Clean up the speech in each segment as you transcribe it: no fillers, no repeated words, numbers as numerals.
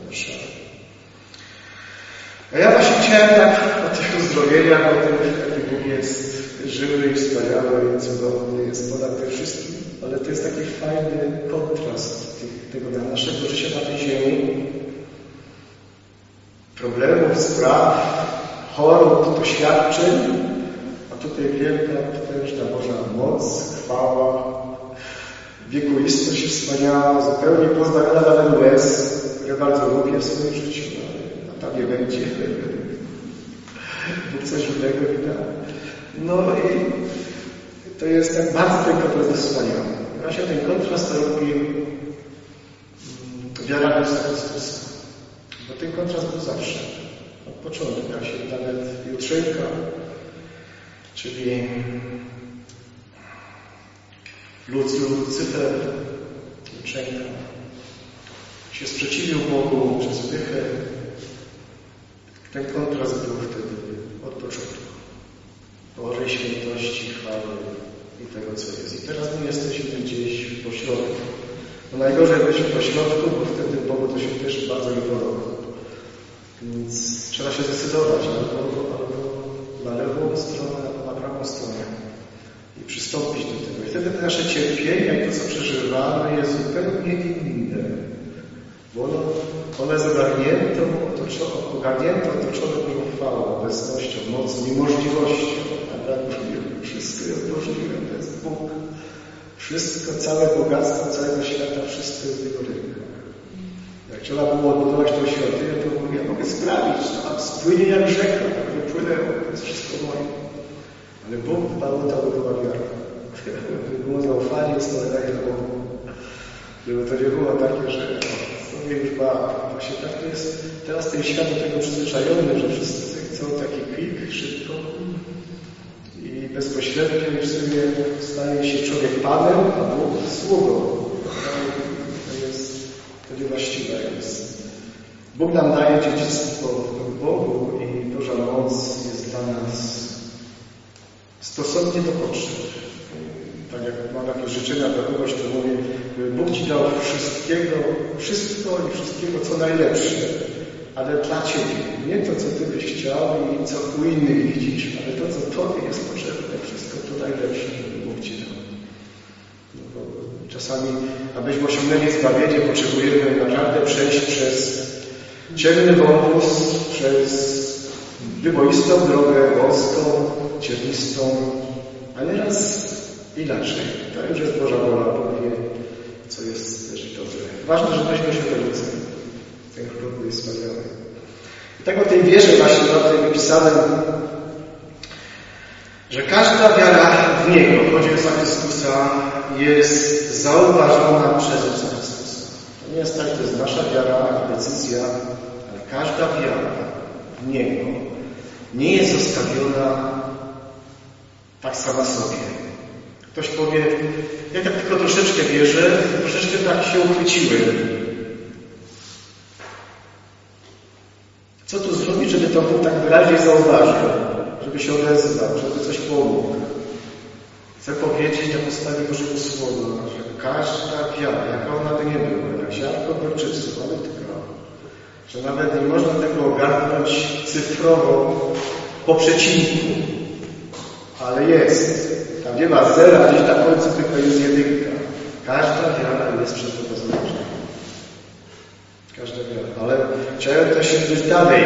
Warszawy. A ja właśnie chciałem tak o tych uzdrowieniach, o tym, jaki Bóg jest żywy i wspaniały i cudowny, jest ponad tym wszystkim, ale to jest taki fajny kontrast tego naszego życia na tej ziemi. Problemów, spraw, chorób, doświadczeń, a tutaj wielka, potężna Boża moc, chwała, wiekuistość wspaniała, zupełnie pozbawiona nawet łez, które bardzo lubię w swoim życiu, a tam nie będzie. Bóg coś innego mi da. No i to jest tak bardzo ten kontrast wspaniały. Właśnie ten kontrast to robi wiara Jezusa Chrystusa. Bo ten kontrast był zawsze. Od początku, jak się nawet jutrzenka, czyli Lucyfer, jutrzenka, się sprzeciwił Bogu przez pychę. Ten kontrast był wtedy od początku. Bożej świętości, chwały i tego, co jest. I teraz my jesteśmy gdzieś po środku. No najgorzej być po środku, bo wtedy Bogu to się też bardzo nie podoba. Więc trzeba się zdecydować albo na lewą stronę, albo na prawą stronę i przystąpić do tego. I wtedy te nasze cierpienie, jak to, co przeżywamy, jest zupełnie inne. Bo ono jest ogarnięte, otoczone Bożą chwałą, obecnością, mocą i możliwością. Wszystko jest możliwe, to jest Bóg. Wszystko, całe bogactwo całego świata, wszystko jest w Jego rękach. Jak trzeba było odbudować tą świątynię, to mówię, ja mogę sprawić, to tam spłynie jak rzeka, tak wypłynęło, to jest wszystko moje. Ale Bóg Panu ta była wiara. Żeby było zaufanie, spoleganie na Bogu. Żeby to nie było takie, że sobie już właśnie tak to jest. Teraz ten świat do tego przyzwyczajony, że wszyscy chcą taki quick, szybko i bezpośrednio już sobie staje się człowiek Panem, a Bóg sługą. To jest to niewłaściwe jest. Bóg nam daje dziedzictwo w Bogu i Boża moc jest dla nas stosownie do potrzeb. Tak jak mam jakieś życzenia dla kogoś, to mówię, Bóg Ci dał wszystko i wszystkiego, co najlepsze, ale dla Ciebie. Nie to, co Ty byś chciał i co u innych widzisz, ale to, co Tobie jest potrzebne, wszystko to najlepsze, żeby Bóg Ci dał. No bo czasami, abyśmy osiągnęli zbawienie, potrzebujemy naprawdę przejść przez ciemny wąwóz, przez wyboistą drogę, wąską, ciernistą, a nieraz inaczej. To już jest Boża wola, Bóg wie, co jest też dobre. Ważne, żebyśmy się rodzice. Ten chlub jest wspaniały. I tak o tej wierze właśnie na tym napisane, że każda wiara w Niego, w Jezusa Chrystusa, jest zauważona przez Jezusa Chrystusa. To nie jest tak, że to jest nasza wiara i decyzja, ale każda wiara w Niego nie jest zostawiona tak sama sobie. Ktoś powie, ja tak tylko troszeczkę wierzę, troszeczkę tak się uchwyciłem. Co tu zrobić, żeby to Bóg tak wyraźnie zauważył, żeby się odezwał, żeby coś pomógł? Chcę powiedzieć na podstawie Bożego Słowa, że każda wiara, jaka ona by nie była, jak ziarnko gorczycy, malutka, że nawet nie można tego ogarnąć cyfrowo po przecinku, ale jest. Tam nie ma zera, gdzieś na końcu tylko jest jedynka. Każda wiara jest przez to zależna. Każda wiara. Ale chciałem też iść dalej,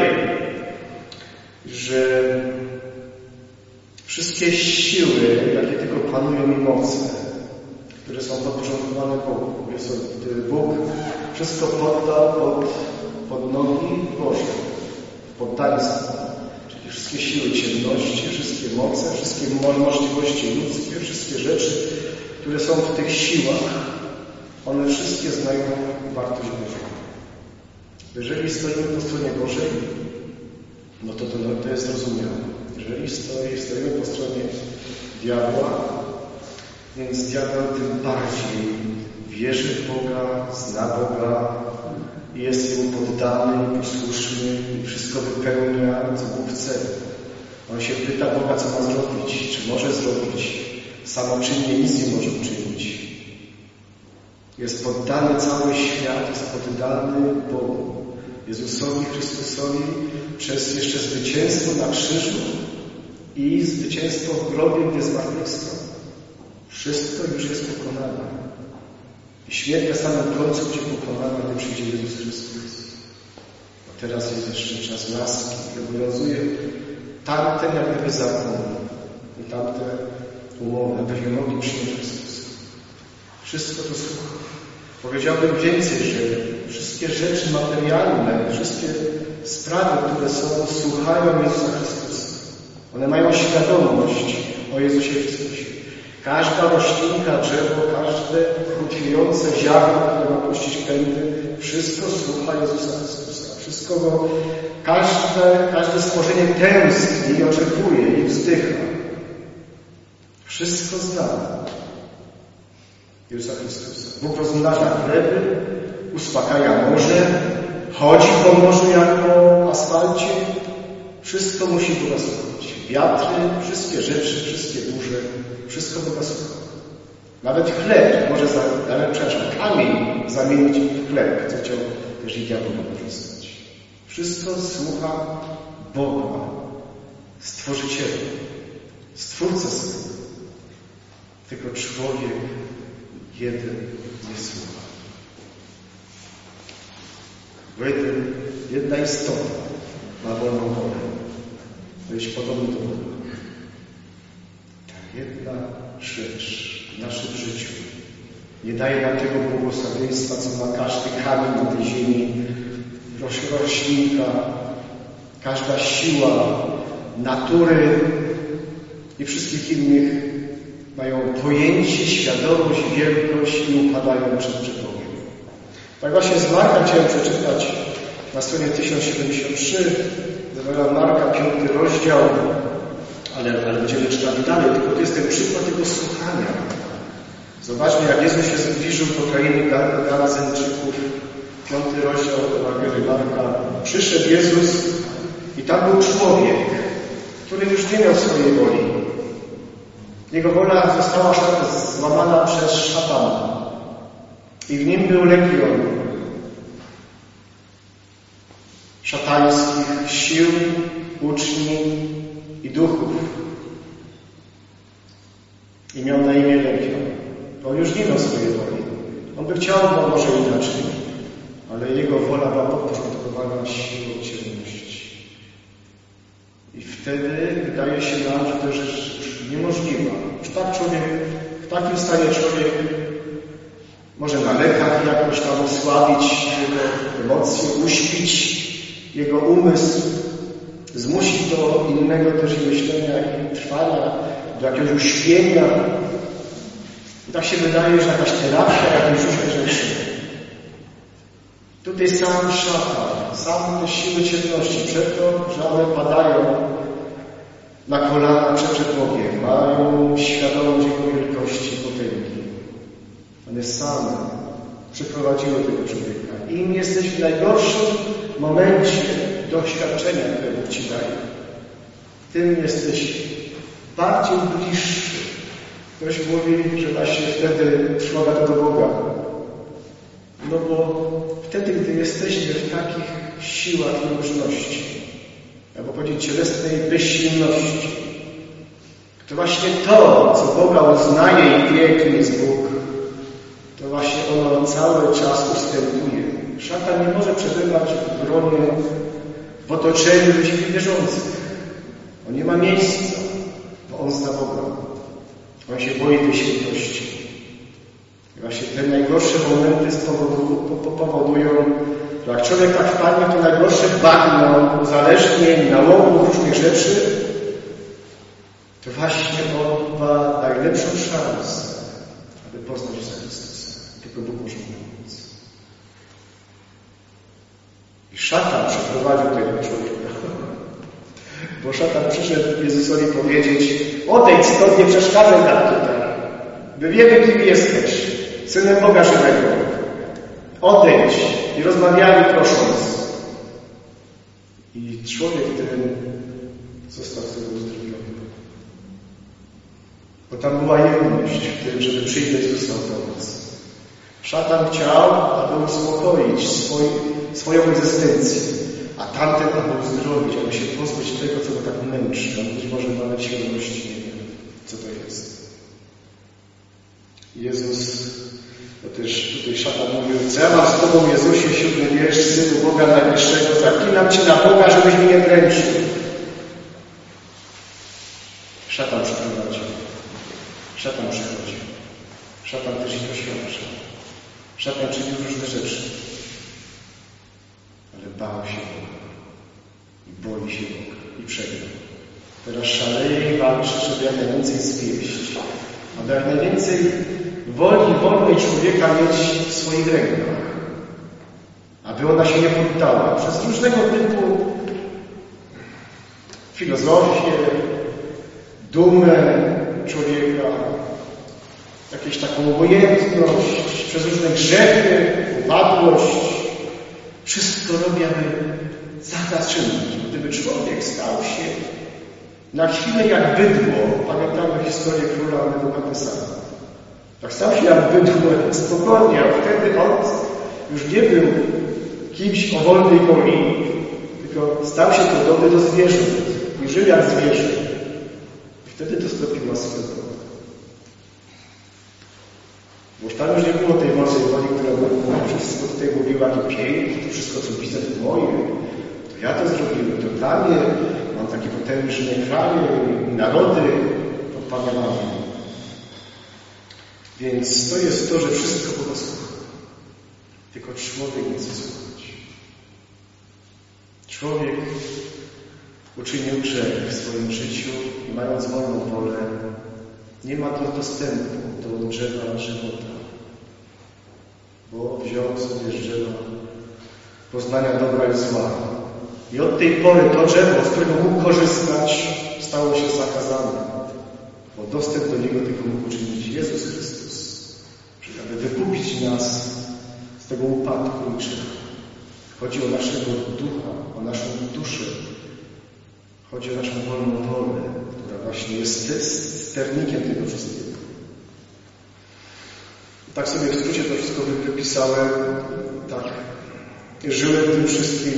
że wszystkie siły, jakie tylko panują i moce, które są podporządkowane Bogu. Bóg wszystko poddał pod nogi Boże, poddaństwo. Czyli wszystkie siły ciemności, wszystkie moce, wszystkie możliwości ludzkie, wszystkie rzeczy, które są w tych siłach, one wszystkie znają wartość Bożą. Jeżeli stoimy po stronie Bożej, no to jest zrozumiałe. Jeżeli stoimy po stronie diabła, więc diabeł tym bardziej wierzy w Boga, zna Boga i jest Jemu poddany i posłuszny i wszystko wypełnia, co Bóg chce. On się pyta Boga, co ma zrobić, czy może zrobić. Samoczynnie nic nie może uczynić. Jest poddany cały świat, jest poddany Bogu. Jezusowi Chrystusowi przez jeszcze zwycięstwo na krzyżu i zwycięstwo w grobie, gdy zmartwychwstał. Wszystko już jest pokonane. I śmierć na samym końcu będzie pokonana, gdy przyjdzie Jezus Chrystus. Bo teraz jest jeszcze czas łaski, który obowiązuje tamte jak gdyby zakony i tamte umowy, abyśmy mogli przyjąć Chrystusa. Wszystko to słucha. Powiedziałbym więcej, że wszystkie rzeczy materialne, wszystkie sprawy, które są, słuchają Jezusa Chrystusa. One mają świadomość o Jezusie Chrystusie. Każda roślinka, drzewo, każde chrupiące ziarno, które ma puścić pędy, wszystko słucha Jezusa Chrystusa. Wszystko go, każde stworzenie tęskni i oczekuje i wzdycha. Wszystko zna Jezusa Chrystusa. Bóg rozmnaża chleby, uspokaja morze, chodzi po morzu jak po asfalcie. Wszystko musi Boga słuchać. Wiatry, wszystkie rzeczy, wszystkie burze, wszystko Boga słucha. Nawet chleb może, kamień zamienić w chleb, co chciał też i diabeł wykorzystać. Wszystko słucha Boga, Stworzyciela, Stwórcę swego. Tylko człowiek jeden nie słucha. Bo jedna istota ma wolną wolę. Być podobny do Boga. Ta jedna rzecz w naszym życiu nie daje nam tego błogosławieństwa, co ma każdy kamień na tej ziemi, roślinka, każda siła natury i wszystkich innych mają pojęcie, świadomość, wielkość i upadają przed Bogiem. Tak właśnie z Marka chciałem przeczytać na stronie 1073, z Marka 5 rozdział, ale będziemy czytali dalej, tylko to jest ten przykład tego słuchania. Zobaczmy, jak Jezus się zbliżył do krainy Garazeńczyków, 5 rozdział Ewangelii Marka. Przyszedł Jezus i tam był człowiek, który już nie miał swojej woli. Jego wola została złamana przez szatana. I w nim był legion szatańskich sił, uczni i duchów. I miał na imię legion. On już nie miał swojej woli. On by chciał, bo może inaczej, ale jego wola była podporządkowana siłą ciemności. I wtedy wydaje się nam, że to rzecz już niemożliwa. Już tak człowiek, w takim stanie człowiek może na lekach jakoś tam osłabić jego emocje, uśpić jego umysł, zmusić do innego też myślenia i trwania, do jakiegoś uśpienia. I tak się wydaje, że jakaś terapia, jakieś rzeczy. Tutaj sam szatan, sam te siły ciemności, przed to, że one padają na kolana przed Bogiem, mają świadomość Jego wielkości, potęgi. One same przyprowadziły tego człowieka. Im jesteś w najgorszym momencie doświadczenia, które Bóg Ci daje, tym jesteś bardziej bliższy. Ktoś mówi, że właśnie wtedy trwoga do Boga. No bo wtedy, gdy jesteśmy w takich siłach niemożności, albo powiedzieć cielesnej bezsilności, to właśnie to, co Boga uznaje i wie, kim jest Bóg, to właśnie ono cały czas ustępuje. Szatan nie może przebywać w gronie, w otoczeniu ludzi wierzących. On nie ma miejsca, bo on zna Boga. On się boi tej świętości. I właśnie te najgorsze momenty powodują, że jak człowiek tak wpadnie, to najgorsze bagno, uzależnień, nałogów, różnych rzeczy, to właśnie on ma najlepszą szansę, aby poznać Jezusa Chrystusa. Tylko Bóg może pomóc. I szatan przeprowadził tego człowieka. Bo szatan przyszedł Jezusowi powiedzieć: odejdź stąd, nie przeszkadzaj nam tutaj. My wiemy, kim jesteś, Synem Boga żywego. Odejdź. I rozmawiali prosząc. I człowiek ten został wtedy uzdrowiony. Bo tam była jedność w tym, żeby przyjść do Jezusa o pomoc. Szatan chciał, aby uspokoić swoją egzystencję. A tamten aby uzdrowić, aby się pozbyć tego, co go tak męczy. On być może nawet świadomości nie wie, co to jest. Jezus, to też tutaj szatan mówił, co ja mam z Tobą, Jezusie, 7 wiersz, Synu Boga Najwyższego, zaklinam Cię na Boga, żebyś mnie nie dręczył. Szatan przyprowadził. Szatan przychodził. Szatan też ich oświadczył. Szatan czynił różne rzeczy. Ale bał się Boga. I boi się Boga. I przegrał. Teraz szaleje i walczy, żeby jak najwięcej zwieść. Aby jak najwięcej woli wolnej człowieka mieć w swoich rękach. Aby ona się nie poddała. Przez różnego typu filozofię, dumę człowieka, jakąś taką obojętność, przez różne grzechy, upadłość. Wszystko robi, aby zatrzymać. Gdyby człowiek stał się na chwilę jak bydło, pamiętamy historię króla Nebukadnesara. Tak stał się jak bydło, spokojnie, a wtedy on już nie był kimś o wolnej woli, tylko stał się podobny do zwierząt i żył jak zwierzę. I wtedy to stąpiła swego. Bo już tam już nie było tej wolnej woli, która wszystko tutaj mówiła, to pięknie, to wszystko, co widzę, to moje. To ja to zrobiłem, to dla mnie. Mam takie potężne kraje i narody pod Panem. Więc to jest to, że wszystko Boga słucha. Tylko człowiek nie chce słuchać. Człowiek uczynił grzech w swoim życiu i mając wolną wolę, nie ma dostępu do drzewa żywota. Bo wziął sobie z drzewa poznania dobra i zła. I od tej pory to drzewo, z którego mógł korzystać, stało się zakazane. Bo dostęp do niego tylko mógł uczynić Jezus Chrystus. Czyli aby wykupić nas z tego upadku i grzechu. Chodzi o naszego ducha, o naszą duszę. Chodzi o naszą wolną wolę, która właśnie jest sternikiem tego wszystkiego. Tak sobie w skrócie to wszystko wypisałem. Tak. Żyłem w tym wszystkim.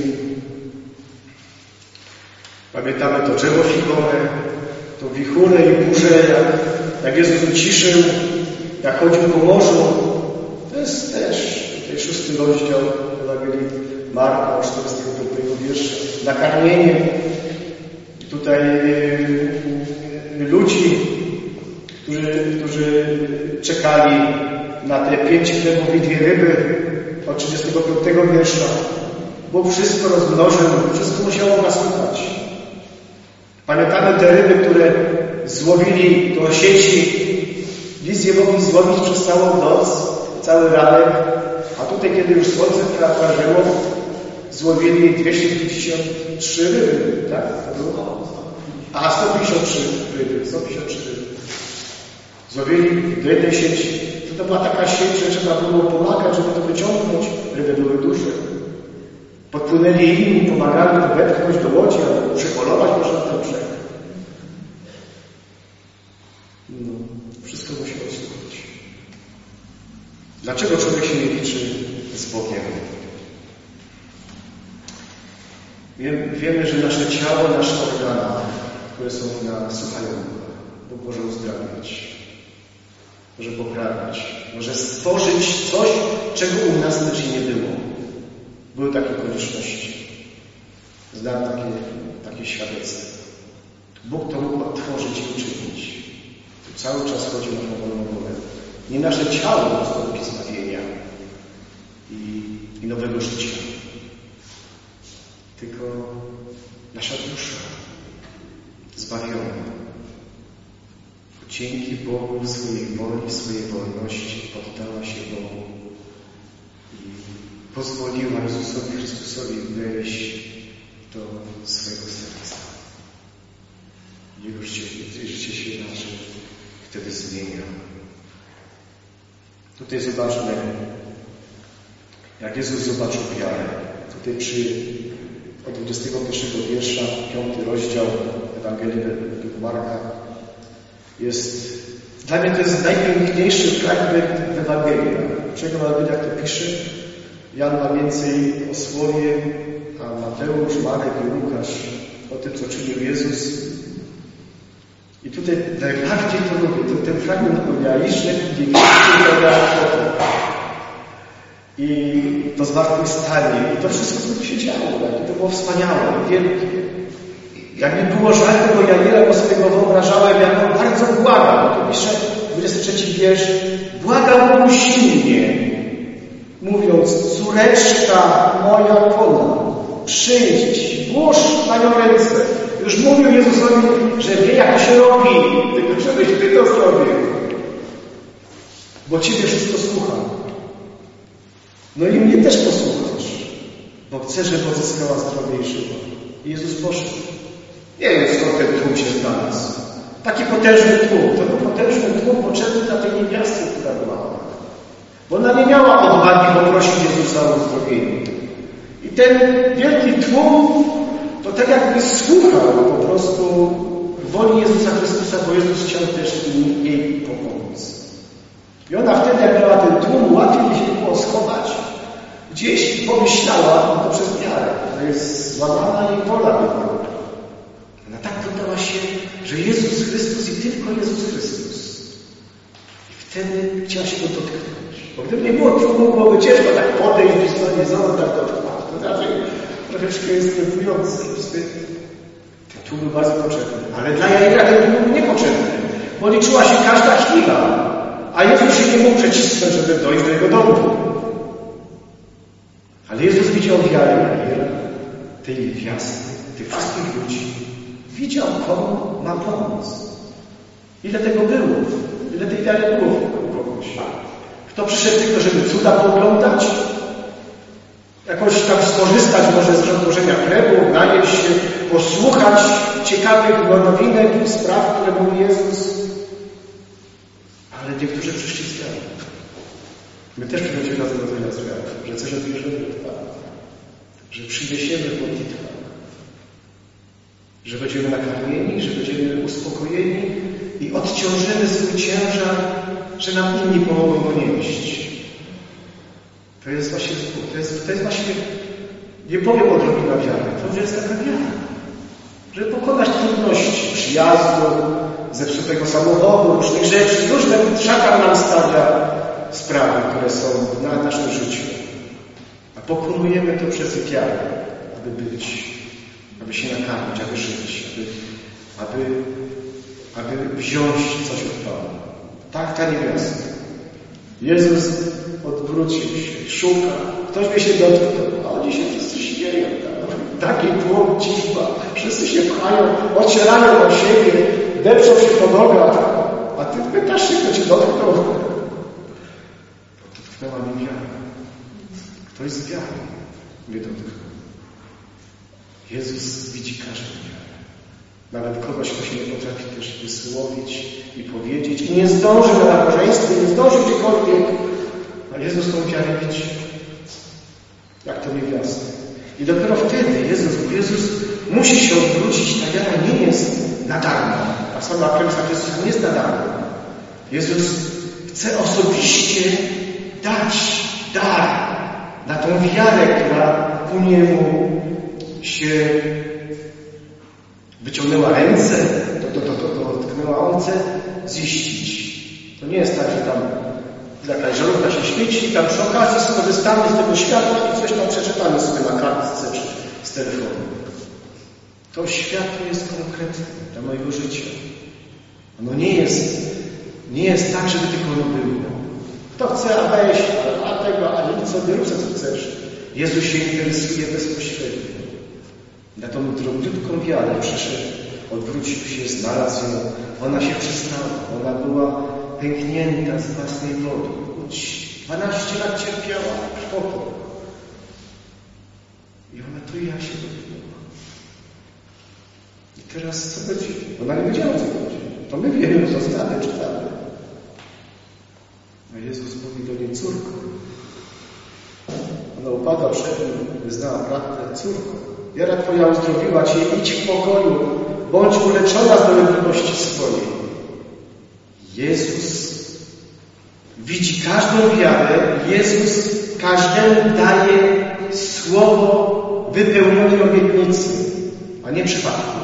Pamiętamy to drzewo figowe, to wichurę i burzę, jak Jezus uciszył, jak chodził po morzu. To jest też tutaj 6 rozdział Ewangelii Marka, 45 wiersza. Nakarmienie tutaj ludzi, którzy czekali na te 5 chlebów i 2 ryby od 35 wiersza. Bo wszystko rozmnożył, wszystko musiało nasłuchać. Pamiętamy te ryby, które złowili do sieci. Nic nie mogli złowić przez całą noc, cały ranek. A tutaj, kiedy już słońce prażyło, złowili 253 ryby, tak? A 153 ryby. Złowili do jednej sieci. To była taka sieć, że trzeba było pomagać, żeby to wyciągnąć. Ryby były duże. Podpłynęli inni, pomagali to wepchnąć do łodzi, albo przypolować można ten brzeg. No, wszystko musiało słuchać. Dlaczego człowiek się nie liczy z Bogiem? Wiemy, że nasze ciało, nasze organy, które są w nas, słuchają Boga. Bóg może uzdrawiać, może poprawiać, może stworzyć coś, czego u nas też nie było. Były takie konieczności. Znam takie świadectwo. Bóg to mógł odtworzyć i uczynić. To cały czas chodzi o naszą wolną wolę. Nie nasze ciało dostąpi zbawienia i nowego życia. Tylko nasza dusza zbawiona. Dzięki Bogu w swojej woli, w swojej wolności poddała się Bogu i pozwoliła Jezusowi Chrystusowi wejść do swojego serca. Jego życie się inaczej wtedy zmienia. Tutaj zobaczmy, jak Jezus zobaczył wiarę. Tutaj od 21 wiersza, 5 rozdział Ewangelii według Marka dla mnie to jest najpiękniejszy fragment w Ewangelii. Czego nawet jak to pisze? Jan ma więcej o słowie, a Mateusz, Marek i Łukasz o tym, co czynił Jezus. I tutaj najbardziej to lubię, ten fragment o jajszek i i to zmartwychwstanie. I to wszystko, co tu się działo. I to było wspaniałe, wielkie. Jak mi było żal tego Janiela, bo sobie go wyobrażałem, jak on bardzo błagał. Bo to pisze 23 wiersz. Błagał mu silnie, mówiąc: córeczka moja kona, przyjdź, włóż na nią ręce. Już mówił Jezusowi, że wie, jak to się robi, tylko żebyś ty to zrobił. Bo Ciebie wszystko słucham. No i mnie też posłuchasz, bo chcę, żeby odzyskała zdrowie i żyła. I Jezus poszedł. Nie wiem, skąd ten tłum się znalazł. Taki potężny tłum. To był potężny tłum potrzebny dla tej niewiasty, która była. Bo ona nie miała odwagi poprosić Jezusa o uzdrowienie. I ten wielki tłum to tak jakby słuchał po prostu woli Jezusa Chrystusa, bo Jezus chciał też jej pomóc. I ona wtedy, jak miała ten tłum, łatwiej się było schować. Gdzieś pomyślała, no to przez wiarę, to jest złamana jej wola była. Ona tak poddała się, że Jezus Chrystus i tylko Jezus Chrystus. I wtedy chciała się go dotknąć. Bo gdyby nie było tłumu, byłoby ciężko tak podejść i stanie znowu tak dotknąć. To raczej troszeczkę jest stresujące. Ten tłum był bardzo potrzebny. Ale dla Jaira ten tłum był niepotrzebny. Bo liczyła się każda chwila. A Jezus się nie mógł przecisnąć, żeby dojść do jego domu. Ale Jezus widział wiarę Jaira, tej niewiasty, tych wszystkich ludzi. Widział, komu ma pomóc. Ile tego było? Ile tej wiary było u kogoś? Kto przyszedł tylko, żeby cuda pooglądać? Jakoś tam skorzystać może z rozłożenia chlebu, najeść się, posłuchać ciekawych nowinek i spraw, które mówi Jezus. Ale niektórzy przyszli z wiarą. My też przychodzimy na Zgrodzenia z wiarą, że coś odbierzemy od Pana, że przyniesiemy w modlitwach, że będziemy nakarmieni, że będziemy uspokojeni i odciążymy swój ciężar, że nam inni pomogą go nieść. To jest właśnie, to jest właśnie, nie powiem odrobina wiary, to jest taka wiara, żeby pokonać trudności przyjazdu, zepsutego samochodu, różnych rzeczy, różne szatan nam stawia sprawy, które są na naszym życiu. A pokonujemy to przez wiarę, aby się nakarmić, aby żyć, aby wziąć coś od Pana. Tak ta niewiasta. Jezus odwrócił się, szuka. Ktoś by się dotknął, a oni się wszyscy śmieją. Taki tłum, cichba. Wszyscy się pchają, ocierają o siebie, depczą się po nogach, a ty pytasz się, kto cię dotknął. Dotknęła mnie wiara. Ktoś z wiarą mnie dotknął. Jezus widzi każdą wiarę. Nawet kogoś, kto się nie potrafi też wysłowić i powiedzieć i nie zdąży na nabożeństwie, nie zdąży gdziekolwiek, a Jezus tą wiarę widzi. Jak to niewiasta. I dopiero wtedy Jezus musi się odwrócić. Ta wiara nie jest na darmo. Ta sama klęska Chrystusa nie jest na darmo. Jezus chce osobiście dać dar na tą wiarę, która ku niemu się wyciągnęła ręce, dotknęła, on chce ziścić. To nie jest tak, że tam jakaś żarówka się świeci i tam przy okazji skorzystamy z tego światła i coś tam przeczytamy sobie na kartce czy z telefonu. To światło jest konkretne dla mojego życia. Ono nie jest tak, żeby tylko ono było. Kto chce, a weź, a tego, a nic sobie rób, co chcesz. Jezus się interesuje bezpośrednio. Na tą drobniutką wiarę przyszedł, odwrócił się, znalazł ją. Ona się przystała. Ona była pęknięta z własnej woli. 12 lat cierpiała po to. I ona tu i ja się dotknęła. I teraz co będzie? Ona nie wiedziała, co będzie. To my wiemy, co znamy, czytamy. A Jezus mówi do niej: córko. Ona upada przed nim, wyznała prawdę: córko, wiara Twoja uzdrowiła Cię, idź w pokoju, bądź uleczona z dolegliwości swojej. Jezus widzi każdą wiarę. Jezus każdemu daje słowo wypełnionej obietnicy, a nie przypadku.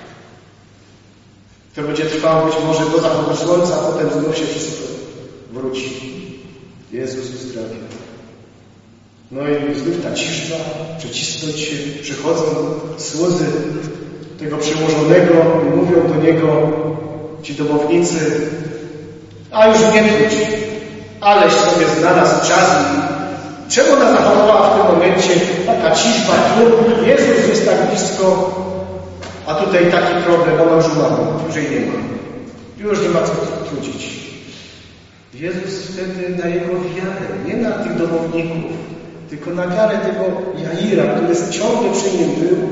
To będzie trwało być może do zachodu słońca, a potem znów się wszystko wróci. Jezus uzdrawia. No i znów ta cisza, przecisnąć się, przychodzą słudzy tego przełożonego i mówią do niego ci domownicy: a już nie wróć, aleś sobie znalazł czas. Czemu ona zachowała w tym momencie taka cisza, tu Jezus jest tak blisko, a tutaj taki problem, ona już umarła, już jej nie ma. Już nie ma co trudzić. Jezus wtedy na jego wiarę, nie na tych domowników, tylko na wiarę tego Jaira, który ciągle przy nim był,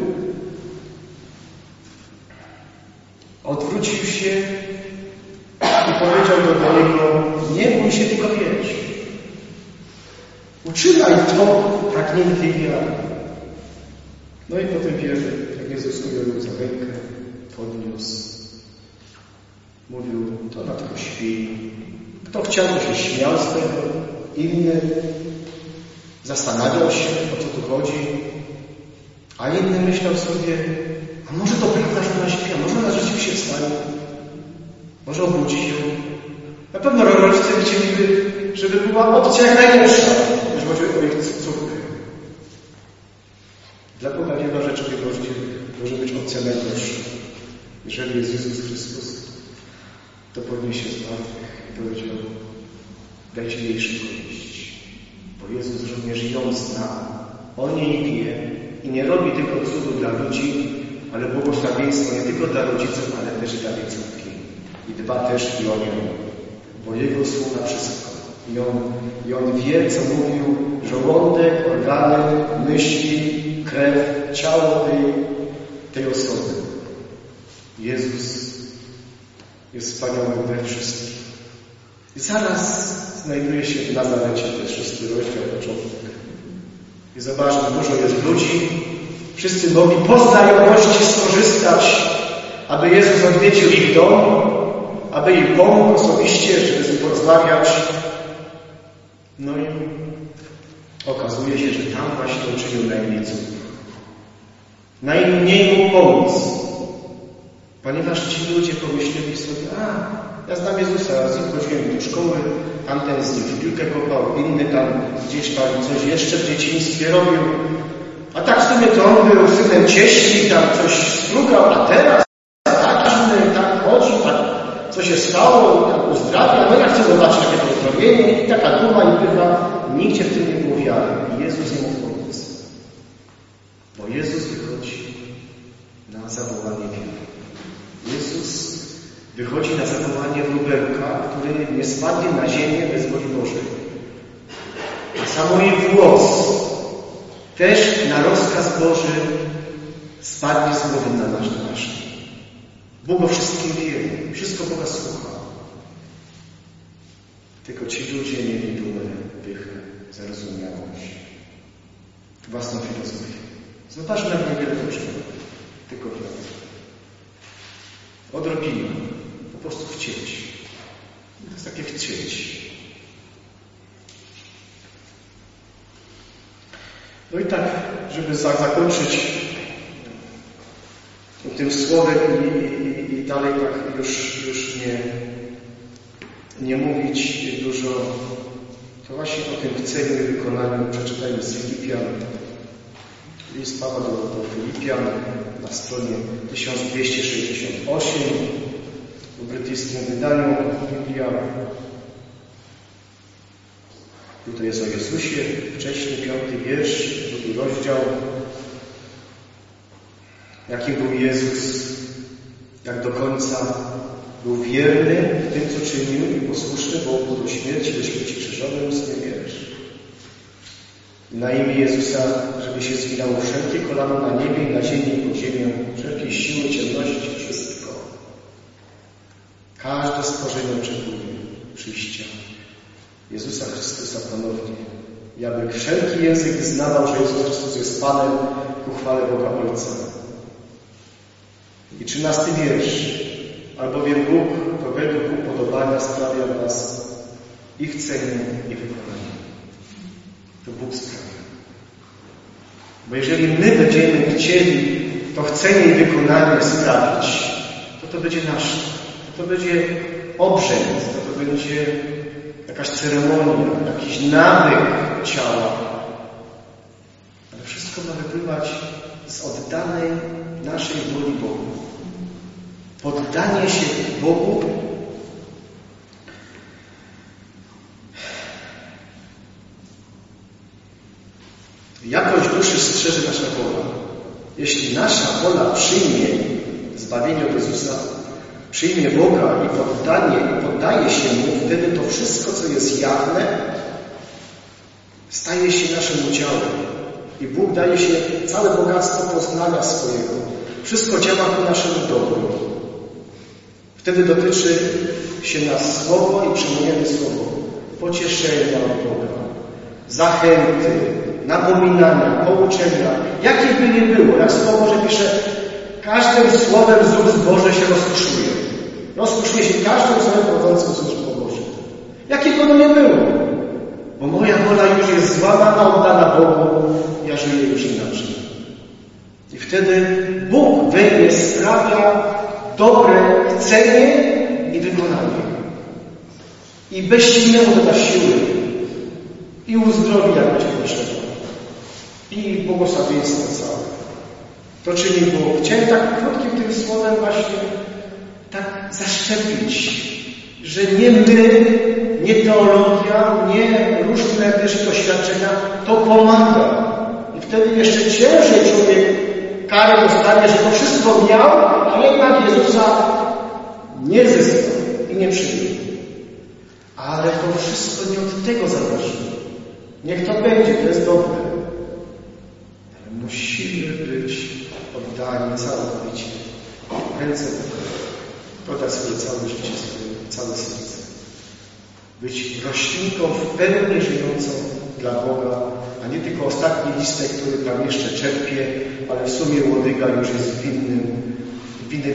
odwrócił się i powiedział do niego: nie bój się, tylko wierz. Uczynaj to pragniętej wiary. No i potem wierzy, jak Jezus ujął ją za rękę, podniósł. Mówił: to ona tylko śpi. Kto chciał, to się śmiał z tego. Inny zastanawiał się, o co tu chodzi. A inny myślał sobie: a może to prawda, że ona śpi, a może ona rzeczywiście wstanie. Może obudzi się. Na pewno rodzice chcieliby, żeby była opcja jak najlepsza, jeżeli chodzi o ich córkę. Dla Boga nie ma rzeczy może być opcja najgorsza. Jeżeli jest Jezus Chrystus, to podniesie z martwych i powiedział: dajcie jej szybko iść. Bo Jezus również ją zna. On jej wie i nie robi tylko cudu dla ludzi, ale błogosławieństwo nie tylko dla rodziców, ale też i dla tej córki. I dba też i o nią, bo Jego słucha wszystko. I on wie, co mówił żołądek, organy, myśli, krew, ciało tej osoby. Jezus jest wspaniały we wszystkim. I zaraz znajduje się w Nazarecie, to jest 6 rozdział, początek. I zobaczmy, dużo jest ludzi. Wszyscy mogli po znajomości skorzystać, aby Jezus odwiedził ich dom, aby im pomógł osobiście, żeby z nim porozmawiać. No i okazuje się, że tam właśnie uczynił najmniej cudów. Najmniej mógł pomóc. Ponieważ ci ludzie pomyśleli sobie: ja znam Jezusa, z nim chodziłem do szkoły, tamten z nim w piłkę kopał, inny tam gdzieś tam coś jeszcze w dzieciństwie robił. A tak w sumie to on był synem cieści, tam coś strugał, a teraz tak inny, tak chodzi, tak co się stało, tak uzdrawia. No ja chcę zobaczyć takie to uzdrowienie i taka duma i bywa. Nigdzie w tym nie było wiary. I Jezus nie mógł pomóc. Bo Jezus wychodzi na zawołanie wiary. Jezus wychodzi na zawołanie wróbelka, który nie spadnie na ziemię bez woli Bożej. A samo jej głos też na rozkaz Boży spadnie z głowy na nasz. Bóg o wszystkim wie, wszystko Boga słucha. Tylko ci ludzie mieli dumę, pychę, zarozumiałość, własną filozofię. Zobaczmy, jak niewiele potrzeba. Tylko wiatr. Odrobinę. Po prostu chcieć. To jest takie chcieć. No i tak, żeby zakończyć tym słowem i dalej tak już nie mówić dużo, to właśnie o tym chceniu i wykonaniu przeczytajmy z Filipian. List Pawła do Filipian na stronie 1268 w brytyjskim wydaniu Biblia. Tutaj jest o Jezusie, wcześniej 5 wiersz, 2 rozdział. Jakim był Jezus, jak do końca był wierny w tym, co czynił i posłuszny Bogu do śmierci krzyżowej, 8 wiersz. Na imię Jezusa, żeby się zwinało wszelkie kolano na niebie i na ziemi i pod ziemią, wszelkiej siły, ciemności, wszystko. Każde stworzenie oczekuje przyjścia Jezusa Chrystusa ponownie. I aby wszelki język wyznawał, że Jezus Chrystus jest Panem ku chwale Boga Ojca. I 13 wiersz. Albowiem Bóg, według upodobania sprawia w nas i chcenie, i wykonanie. To Bóg sprawia. Bo jeżeli my będziemy chcieli to chcenie i wykonanie sprawić, to będzie nasze. To będzie obrzęd, to będzie jakaś ceremonia, jakiś nawyk ciała. Ale wszystko ma wypływać z oddanej naszej woli Bogu. Poddanie się Bogu jakość duszy strzeże nasza wola. Jeśli nasza wola przyjmie zbawienie od Jezusa, przyjmie Boga i poddaje się Mu, wtedy to wszystko, co jest jawne, staje się naszym udziałem. I Bóg daje się całe bogactwo poznania swojego. Wszystko działa ku naszemu dobru. Wtedy dotyczy się nas słowo i przyjmujemy słowo. Pocieszenia od Boga, zachęty, napominania, pouczenia, jakie by nie było. Jak Słowo Boże pisze, każdym słowem z ust Boże się rozkoszuje. Rozkoszuje się każdym słowem pochodzącym z ust Boże. Jakiego by nie było. Bo moja wola już jest złamana, oddana Bogu, ja żyję już inaczej. I wtedy Bóg we mnie sprawia dobre chcenie i wykonanie. I bezsilnemu doda siły. I uzdrowi, jak będzie potrzeba. I błogosławieństwo całe. To czyni Bóg. Chciałem tak krótkim tym słowem właśnie tak zaszczepić, że nie my, nie teologia, nie różne też doświadczenia, to pomaga. I wtedy jeszcze ciężej człowiek karę dostanie, że to wszystko miał, a jednak Jezusa nie zyskał i nie przyjął. Ale to wszystko nie od tego zależy. Niech to będzie, to jest dobre. Ale musimy być oddani całkowicie w ręce Boga. Podać swoje całe życie, swoje całe serce. Być roślinką w pełni żyjącą dla Boga, a nie tylko ostatni listek, który tam jeszcze czerpie, ale w sumie łodyga już jest w innej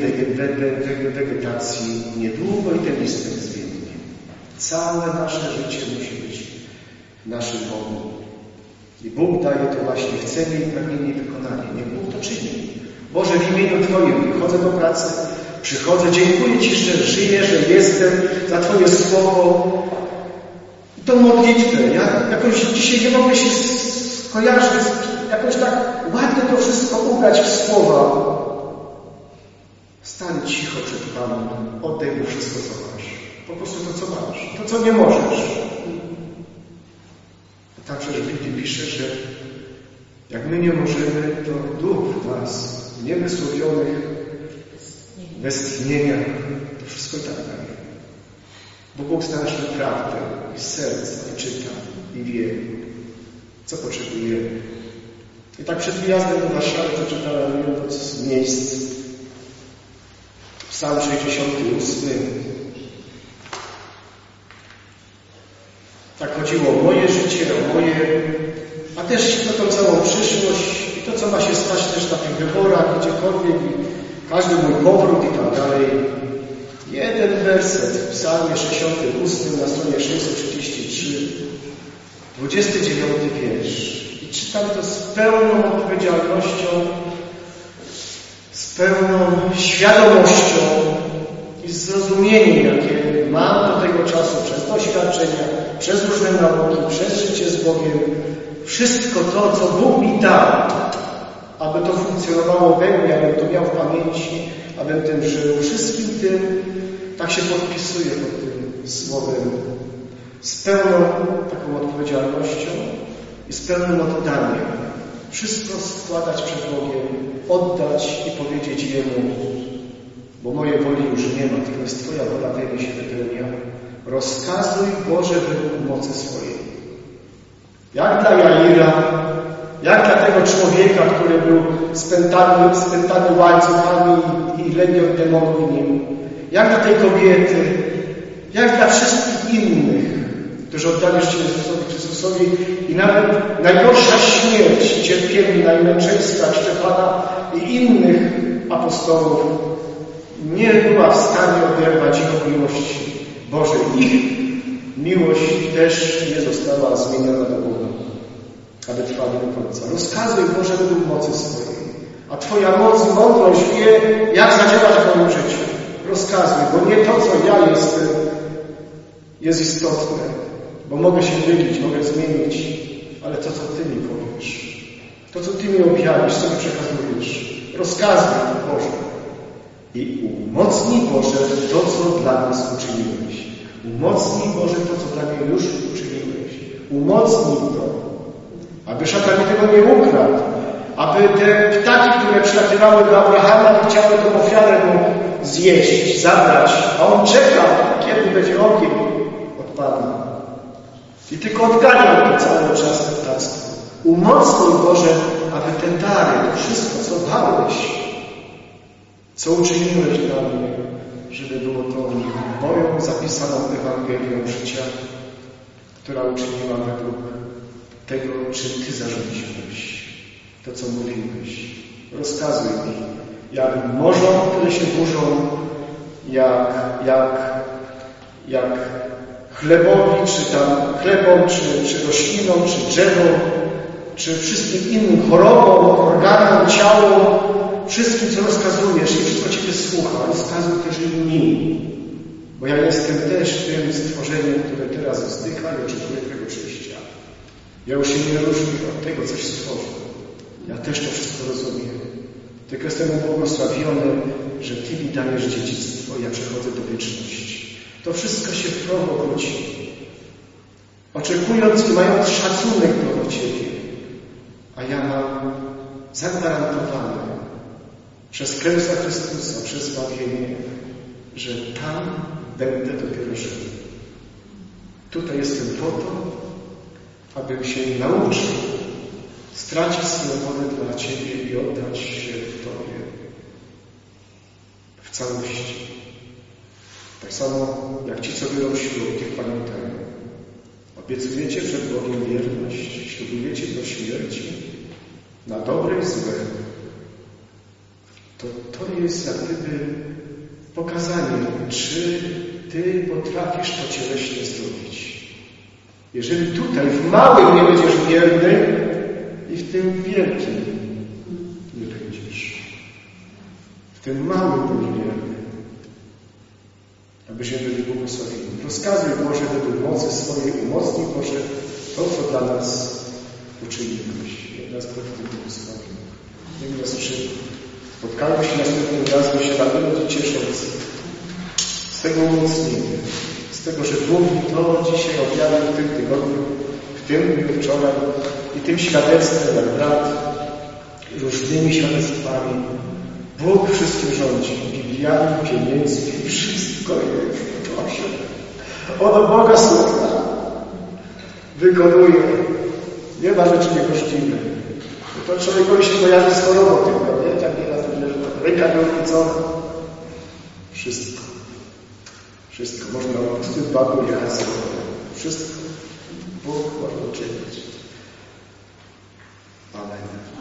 wegetacji. Niedługo i ten listek zwiędnie. Całe nasze życie musi być naszym Bogu. I Bóg daje to właśnie chcenie i pragnienie i wykonanie. Niech Bóg to czyni. Boże, w imieniu Twoim wychodzę do pracy, przychodzę, dziękuję Ci, że żyję, że jestem, za Twoje słowo. I tą modlitwę, ja jakoś dzisiaj nie mogę się skojarzyć, jakoś tak ładnie to wszystko ubrać w słowa. Stań cicho przed Panem, oddaj Mu wszystko, co masz. Po prostu to, co masz. To, co nie możesz. Tam przecież w Biblii pisze, że jak my nie możemy, to Duch w nas, niewysłowionych westchnieniach, to wszystko i tak daje. Bo Bóg zna naszą prawdę i z serca, i czyta, i wie, co potrzebujemy. I tak przed wyjazdem do Warszawy przeczytałem jedno z miejsc. Psalm 68. Tak chodziło o moje życie, o moje, a też o tą całą przyszłość i to, co ma się stać też na tych wyborach, gdziekolwiek i każdy mój powrót i tak dalej. Jeden werset w Psalmie 68 na stronie 633, 29 wiersz. I czytam to z pełną odpowiedzialnością, z pełną świadomością i zrozumieniem, jakie mam do tego czasu przez doświadczenia, przez różne nauki, przez życie z Bogiem. Wszystko to, co Bóg mi dał, aby to funkcjonowało we mnie, abym to miał w pamięci, abym tym żył. Wszystkim tym tak się podpisuję pod tym słowem. Z pełną taką odpowiedzialnością i z pełnym oddaniem. Wszystko składać przed Bogiem, oddać i powiedzieć Jemu, bo mojej woli już nie ma, tylko jest Twoja wola we mnie się wypełnia. Rozkazuj, Boże, według mocy swojej. Jak dla Jaira, jak dla tego człowieka, który był spętany łańcuchami i lenią demonów w nim. Jak dla tej kobiety, jak dla wszystkich innych, którzy oddali życie Chrystusowi i nawet najgorsza śmierć, cierpienie najmęczeństwa Szczepana i innych apostołów nie była w stanie oderwać ich od miłości Bożej. Ich miłość też nie została zmieniona do Boga, aby trwała do końca. Rozkazuj Boże według mocy swojej, a Twoja moc i mądrość wie, jak zadziałać w moim życiu. Rozkazuj, bo nie to, co ja jestem, jest istotne, bo mogę się mylić, mogę zmienić, ale to, co Ty mi powiesz, to, co Ty mi objawisz, co mi przekazujesz, rozkazuj to, Boże. I umocnij, Boże, to, co dla nas uczyniłeś. Umocnij, Boże, to, co dla mnie już uczyniłeś. Umocnij to, aby szatan mi tego nie ukradł, aby te ptaki, które przylatywały do Abrahama i chciały tę ofiarę mu zjeść, zabrać, a on czekał, kiedy będzie ogień od Pana. I tylko odganiał cały czas te ptactwo. Umocnij, Boże, aby te dary, to wszystko, co dałeś, co uczyniłeś dla mnie, żeby było to moją zapisaną Ewangelią życia, która uczyniła według tego, czym Ty zarządziłeś, to, co mówiłeś. Rozkazuj mi, jak morzom, które się burzą, jak chlebowi, czy tam chlebom, czy roślinom, czy drzewom, czy wszystkim innym chorobom, organom, ciałom, wszystkim, co rozkazujesz i wszystko Ciebie słucha. Rozkazuj też inni, bo ja jestem też tym stworzeniem, które teraz wzdycha i oczekuje Twojego przyjścia. Ja już się nie różnię od tego, coś stworzył. Ja też to wszystko rozumiem. Tylko jestem ubłogosławiony, że Ty mi dajesz dziedzictwo i ja przechodzę do wieczności. To wszystko się w prowo wróci. Oczekując i mając szacunek do Ciebie, a ja mam zagwarantowane przez Chrystusa Chrystusa, przez zbawienie, że tam będę dopiero żył. Tutaj jestem po to, abym się nauczył stracić swoją wolę dla Ciebie i oddać się Tobie w całości. Tak samo jak ci, co biorą ślub, niech pamiętają. Obiecujecie przed Bogiem wierność, ślubujecie do śmierci, na dobre i złe. To jest jak gdyby pokazanie, czy Ty potrafisz to cieleśnie zrobić. Jeżeli tutaj w małym nie będziesz wierny i w tym wielkim nie będziesz. W tym małym bądź wierny. Abyśmy byli błogosławieni. Rozkazuj Boże według mocy swojej, umocnij Boże to, co dla nas uczyniłeś. Niech nas prawdziwie błogosławi. Niech nas uczyni. Spotkamy się następnym razem się na pewno ciesząc z tego umocnienia, z tego, że Bóg mi to dzisiaj objawił w tym tygodniu, w tym dniu wczoraj i tym świadectwem, jak brat, różnymi świadectwami. Bóg wszystkim rządzi, Bibliami, pieniędzmi, wszystko jest. Proszę. On Boga słucha. Wykonuje. Nie ma rzeczy niemożliwych. To człowiekowi się kojarzy z chorobą tylko, nie? Tak nieraz że ręka nieodwrócona. Wszystko. Wszystko. Można po prostu Bogu jechać z Wszystko. Bóg może uczynić. Amen.